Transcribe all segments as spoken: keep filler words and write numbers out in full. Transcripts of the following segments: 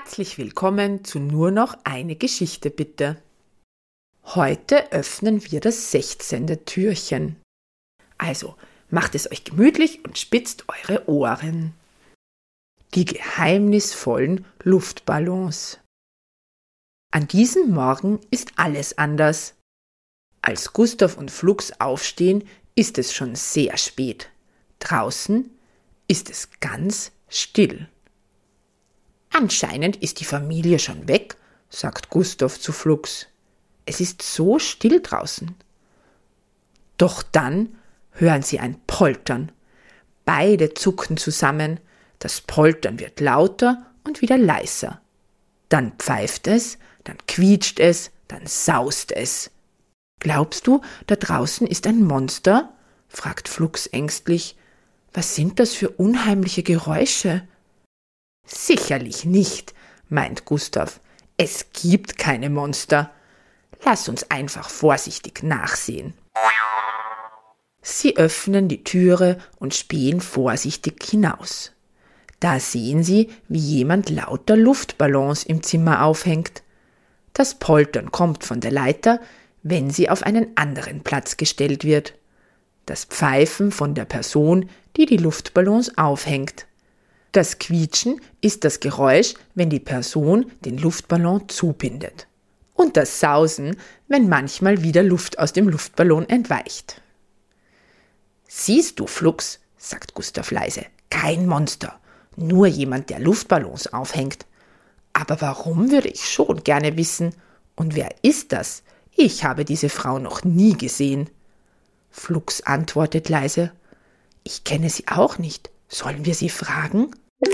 Herzlich willkommen zu Nur noch eine Geschichte bitte. Heute öffnen wir das sechzehnte Türchen. Also macht es euch gemütlich und spitzt eure Ohren. Die geheimnisvollen Luftballons. An diesem Morgen ist alles anders. Als Gustav und Flux aufstehen, ist es schon sehr spät. Draußen ist es ganz still. Anscheinend ist die Familie schon weg, sagt Gustav zu Flux. Es ist so still draußen. Doch dann hören sie ein Poltern. Beide zucken zusammen. Das Poltern wird lauter und wieder leiser. Dann pfeift es, dann quietscht es, dann saust es. Glaubst du, da draußen ist ein Monster? Fragt Flux ängstlich. Was sind das für unheimliche Geräusche? Sicherlich nicht, meint Gustav. Es gibt keine Monster. Lass uns einfach vorsichtig nachsehen. Sie öffnen die Türe und spähen vorsichtig hinaus. Da sehen sie, wie jemand lauter Luftballons im Zimmer aufhängt. Das Poltern kommt von der Leiter, wenn sie auf einen anderen Platz gestellt wird. Das Pfeifen von der Person, die die Luftballons aufhängt. Das Quietschen ist das Geräusch, wenn die Person den Luftballon zubindet. Und das Sausen, wenn manchmal wieder Luft aus dem Luftballon entweicht. Siehst du, Flux, sagt Gustav leise, kein Monster, nur jemand, der Luftballons aufhängt. Aber warum, würde ich schon gerne wissen. Und wer ist das? Ich habe diese Frau noch nie gesehen. Flux antwortet leise, ich kenne sie auch nicht. Sollen wir sie fragen?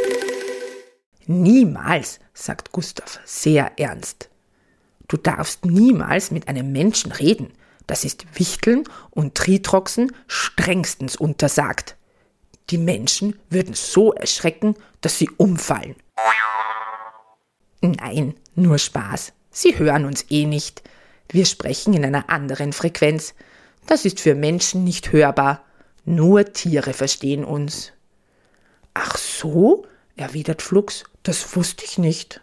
Niemals, sagt Gustav sehr ernst. Du darfst niemals mit einem Menschen reden. Das ist Wichteln und Tritroxen strengstens untersagt. Die Menschen würden so erschrecken, dass sie umfallen. Nein, nur Spaß. Sie hören uns eh nicht. Wir sprechen in einer anderen Frequenz. Das ist für Menschen nicht hörbar. Nur Tiere verstehen uns. Ach so, erwidert Flux, das wusste ich nicht.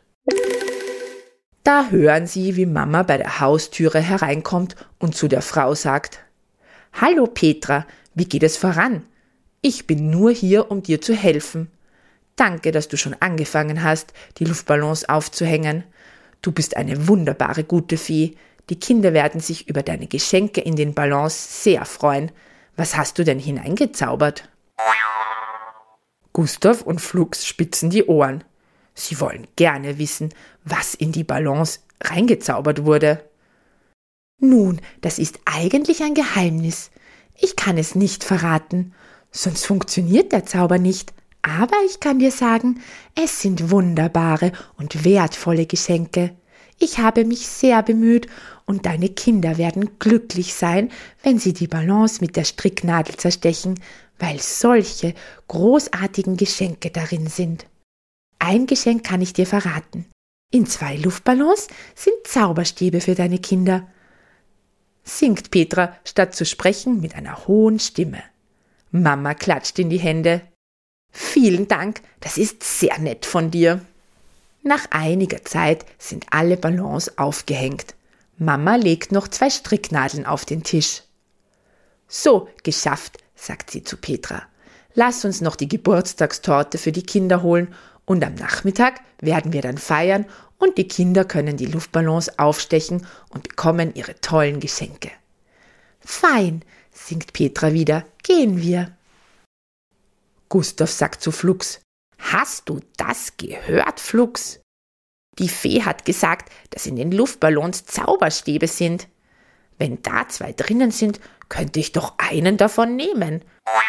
Da hören sie, wie Mama bei der Haustüre hereinkommt und zu der Frau sagt, »Hallo Petra, wie geht es voran? Ich bin nur hier, um dir zu helfen. Danke, dass du schon angefangen hast, die Luftballons aufzuhängen. Du bist eine wunderbare gute Fee. Die Kinder werden sich über deine Geschenke in den Ballons sehr freuen. Was hast du denn hineingezaubert?« Gustav und Flux spitzen die Ohren. Sie wollen gerne wissen, was in die Ballons reingezaubert wurde. Nun, das ist eigentlich ein Geheimnis. Ich kann es nicht verraten, sonst funktioniert der Zauber nicht. Aber ich kann dir sagen, es sind wunderbare und wertvolle Geschenke. Ich habe mich sehr bemüht und deine Kinder werden glücklich sein, wenn sie die Ballons mit der Stricknadel zerstechen, weil solche großartigen Geschenke darin sind. Ein Geschenk kann ich dir verraten. In zwei Luftballons sind Zauberstäbe für deine Kinder, singt Petra statt zu sprechen mit einer hohen Stimme. Mama klatscht in die Hände. Vielen Dank, das ist sehr nett von dir. Nach einiger Zeit sind alle Ballons aufgehängt. Mama legt noch zwei Stricknadeln auf den Tisch. So, geschafft, sagt sie zu Petra. Lass uns noch die Geburtstagstorte für die Kinder holen und am Nachmittag werden wir dann feiern und die Kinder können die Luftballons aufstechen und bekommen ihre tollen Geschenke. Fein, singt Petra wieder, gehen wir. Gustav sagt zu Flux, hast du das gehört, Flux? Die Fee hat gesagt, dass in den Luftballons Zauberstäbe sind. Wenn da zwei drinnen sind, könnte ich doch einen davon nehmen.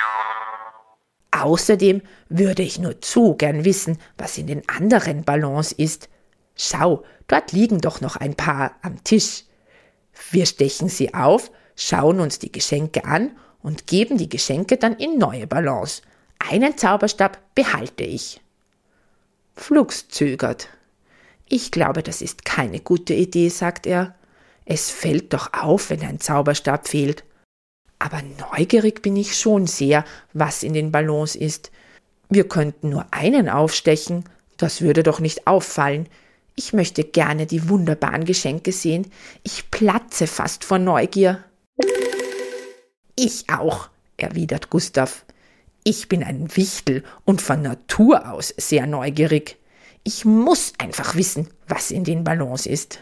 Außerdem würde ich nur zu gern wissen, was in den anderen Ballons ist. Schau, dort liegen doch noch ein paar am Tisch. Wir stechen sie auf, schauen uns die Geschenke an und geben die Geschenke dann in neue Ballons. Einen Zauberstab behalte ich. Flux zögert. Ich glaube, das ist keine gute Idee, sagt er. Es fällt doch auf, wenn ein Zauberstab fehlt. Aber neugierig bin ich schon sehr, was in den Ballons ist. Wir könnten nur einen aufstechen, Das würde doch nicht auffallen. Ich möchte gerne die wunderbaren Geschenke sehen. Ich platze fast vor Neugier. Ich auch, erwidert Gustav. Ich bin ein Wichtel und von Natur aus sehr neugierig. Ich muss einfach wissen, was in den Ballons ist.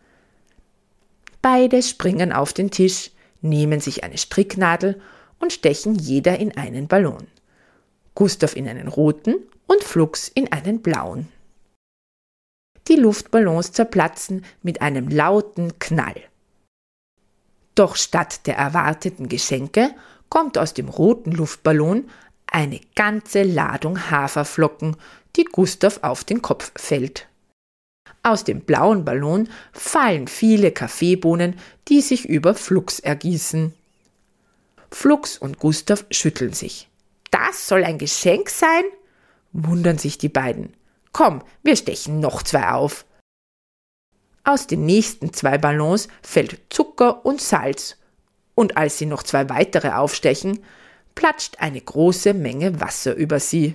Beide springen auf den Tisch, nehmen sich eine Stricknadel und stechen jeder in einen Ballon. Gustav in einen roten und Flugs in einen blauen. Die Luftballons zerplatzen mit einem lauten Knall. Doch statt der erwarteten Geschenke kommt aus dem roten Luftballon eine ganze Ladung Haferflocken, die Gustav auf den Kopf fällt. Aus dem blauen Ballon fallen viele Kaffeebohnen, die sich über Flugs ergießen. Flugs und Gustav schütteln sich. Das soll ein Geschenk sein? Wundern sich die beiden. Komm, wir stechen noch zwei auf. Aus den nächsten zwei Ballons fällt Zucker und Salz, und als sie noch zwei weitere aufstechen, platscht eine große Menge Wasser über sie.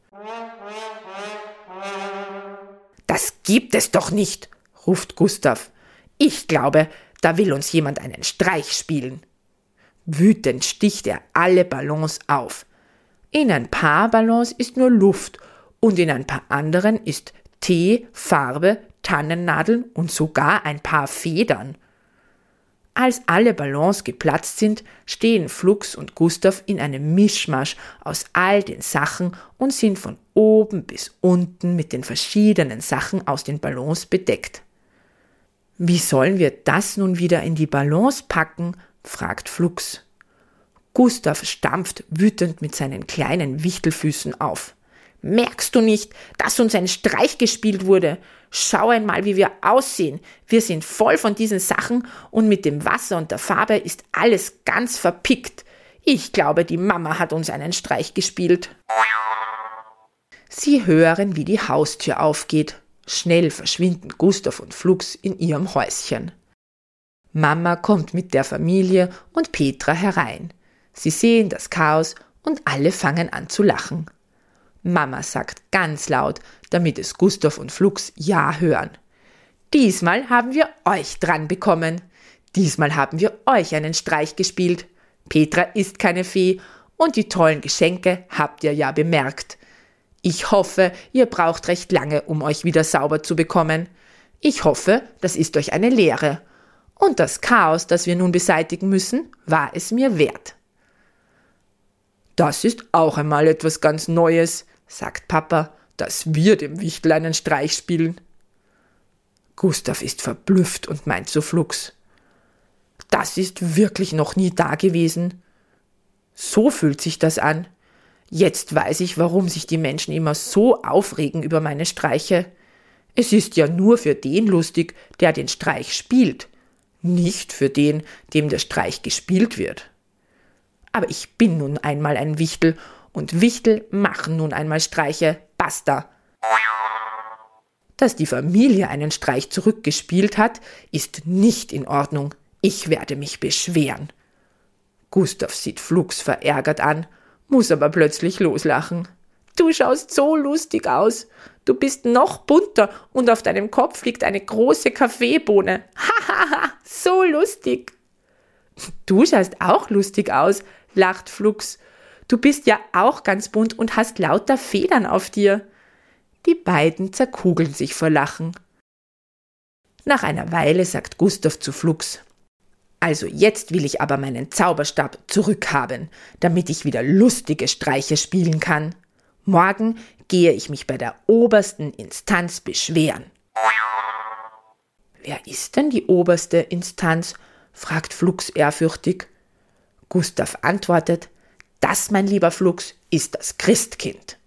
Das gibt es doch nicht, ruft Gustav. Ich glaube, da will uns jemand einen Streich spielen. Wütend sticht er alle Ballons auf. In ein paar Ballons ist nur Luft und in ein paar anderen ist Tee, Farbe, Tannennadeln und sogar ein paar Federn. Als alle Ballons geplatzt sind, stehen Flugs und Gustav in einem Mischmasch aus all den Sachen und sind von oben bis unten mit den verschiedenen Sachen aus den Ballons bedeckt. Wie sollen wir das nun wieder in die Ballons packen? Fragt Flugs. Gustav stampft wütend mit seinen kleinen Wichtelfüßen auf. Merkst du nicht, dass uns ein Streich gespielt wurde? Schau einmal, wie wir aussehen. Wir sind voll von diesen Sachen und mit dem Wasser und der Farbe ist alles ganz verpickt. Ich glaube, die Mama hat uns einen Streich gespielt. Sie hören, wie die Haustür aufgeht. Schnell verschwinden Gustav und Flugs in ihrem Häuschen. Mama kommt mit der Familie und Petra herein. Sie sehen das Chaos und alle fangen an zu lachen. Mama sagt ganz laut, damit es Gustav und Flugs ja hören. Diesmal haben wir euch dran bekommen. Diesmal haben wir euch einen Streich gespielt. Petra ist keine Fee und die tollen Geschenke habt ihr ja bemerkt. Ich hoffe, ihr braucht recht lange, um euch wieder sauber zu bekommen. Ich hoffe, das ist euch eine Lehre. Und das Chaos, das wir nun beseitigen müssen, war es mir wert. Das ist auch einmal etwas ganz Neues, sagt Papa, dass wir dem Wichtel einen Streich spielen. Gustav ist verblüfft und meint zu Flugs. Das ist wirklich noch nie dagewesen. So fühlt sich das an. Jetzt weiß ich, warum sich die Menschen immer so aufregen über meine Streiche. Es ist ja nur für den lustig, der den Streich spielt, nicht für den, dem der Streich gespielt wird. Aber ich bin nun einmal ein Wichtel und Wichtel machen nun einmal Streiche, basta. Dass die Familie einen Streich zurückgespielt hat, ist nicht in Ordnung. Ich werde mich beschweren. Gustav sieht Flugs verärgert an, muss aber plötzlich loslachen. Du schaust so lustig aus. Du bist noch bunter und auf deinem Kopf liegt eine große Kaffeebohne. Hahaha, so lustig. Du schaust auch lustig aus, lacht Flugs. Du bist ja auch ganz bunt und hast lauter Federn auf dir. Die beiden zerkugeln sich vor Lachen. Nach einer Weile sagt Gustav zu Flugs: Also jetzt will ich aber meinen Zauberstab zurückhaben, damit ich wieder lustige Streiche spielen kann. Morgen gehe ich mich bei der obersten Instanz beschweren. Wer ist denn die oberste Instanz? Fragt Flugs ehrfürchtig. Gustav antwortet: Das, mein lieber Flugs, ist das Christkind.